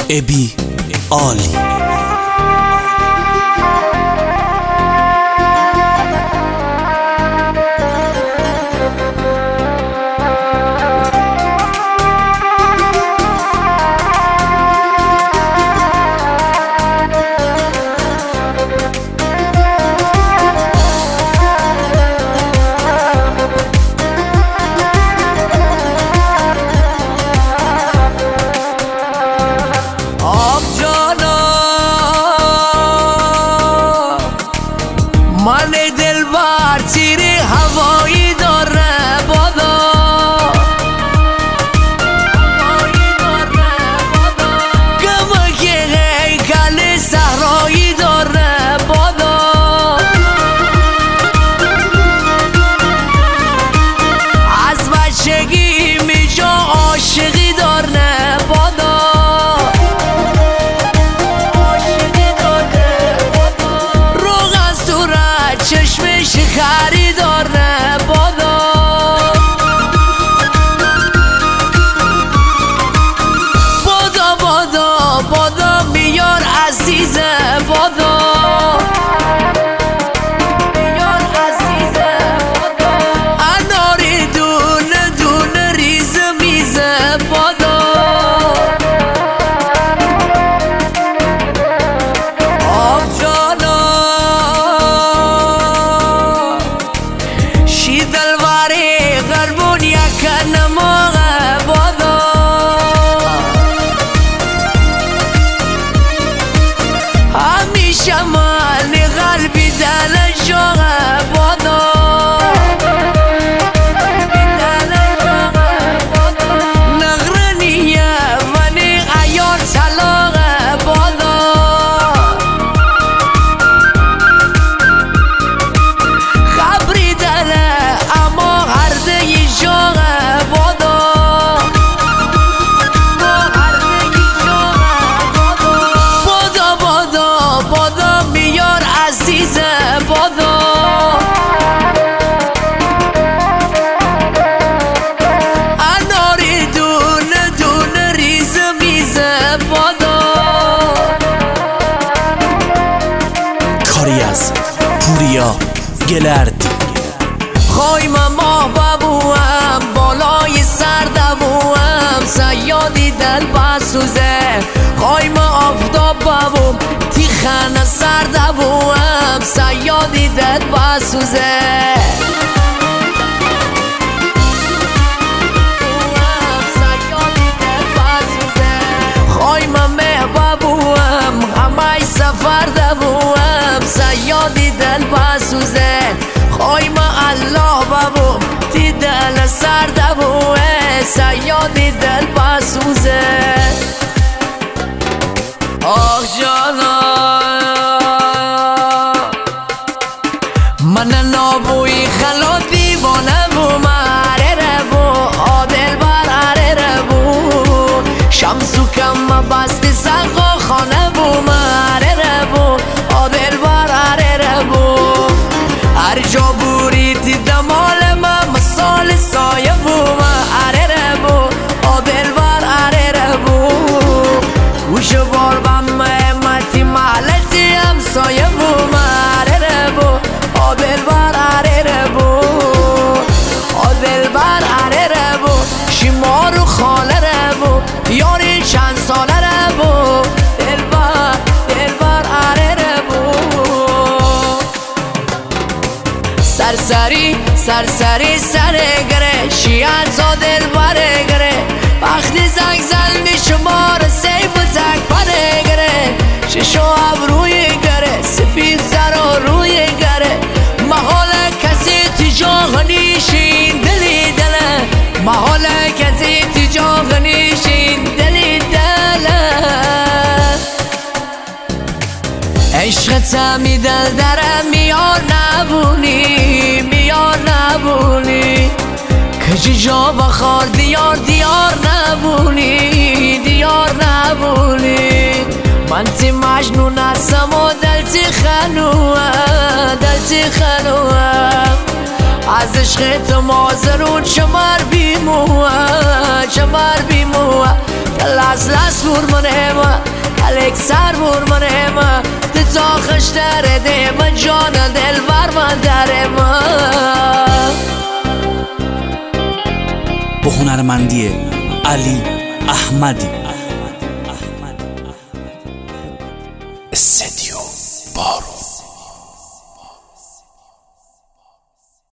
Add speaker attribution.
Speaker 1: ابی عالی.
Speaker 2: من دلبر تیر هوایی داره بادا، گمک هیکل صحرایی داره بادا، از بچگی میجا عاشقی داره بادا، چشمش خریدار نه بادا، بادا بادا بادا میار عزیزه بادا، میار عزیزه بادا، اناری دونه دونه ریزه میزه بادا، آب جانا دلواری قلبون یکن موقع بادا، همیشه من قلبی دل جاقه بادا، نغرنیه ونی ایار طلاقه بادا، خبری دله بادا، اناری دونه دونه ریزه میزه بادا،
Speaker 1: کاری از پوریا گلردی.
Speaker 2: خوایم ما ببوم بالای سر دوم، سیادی دل بسوزه، خوایم آفتاب ببوم تیخن سر دوم، سیادی دل بسوزه، خوایم مه ببوم همه سفر دوم، سیادی دل بسوزه، خوایم الله ببوم تی دل سر دوه، سیادی دل بسوزه، آخ جانا من نابوی خلا دیوانه بوم، اره بو آدل بر اره بو، شمسو کم بستی سقا خانه بوم، اره بو آدل بر اره بو، هر جا بوریدی دمال من مثال سایه بوم، اره بو آدل بر اره بو، گوش بار بم امتی محلتی هم سایه بوم، اره بو آدل بر اره بو، آدل بر اره بو، شیمارو خاله ره بو، یاری چند ساله ره بو، دل بر اره بو، سرسری سره گره شیان زا دل بره گره، وقتی زنگ زل می شمار سیف و تک پره گره، ششو ابروی گره سفید سر و روی گره، محال کسی تجاه نیشین دلی دله، محال کسی تجاه نیشین دلی دله، عشقت همی دل دره میار نبونی، میار نبونی، کجی جا بخار دیار نبونی، دیار نبونی، من تی مجنون هستم و دل تی خنوه، دل تی خنوه، از عشق تو مازرون شمر بیموه شمر بیموه کلاس لاس ورمنهما کلک سر ورمنهما تا خشتر دیما جان دل ورما درما
Speaker 1: با هنرمندی علی احمدی استدیو بارو.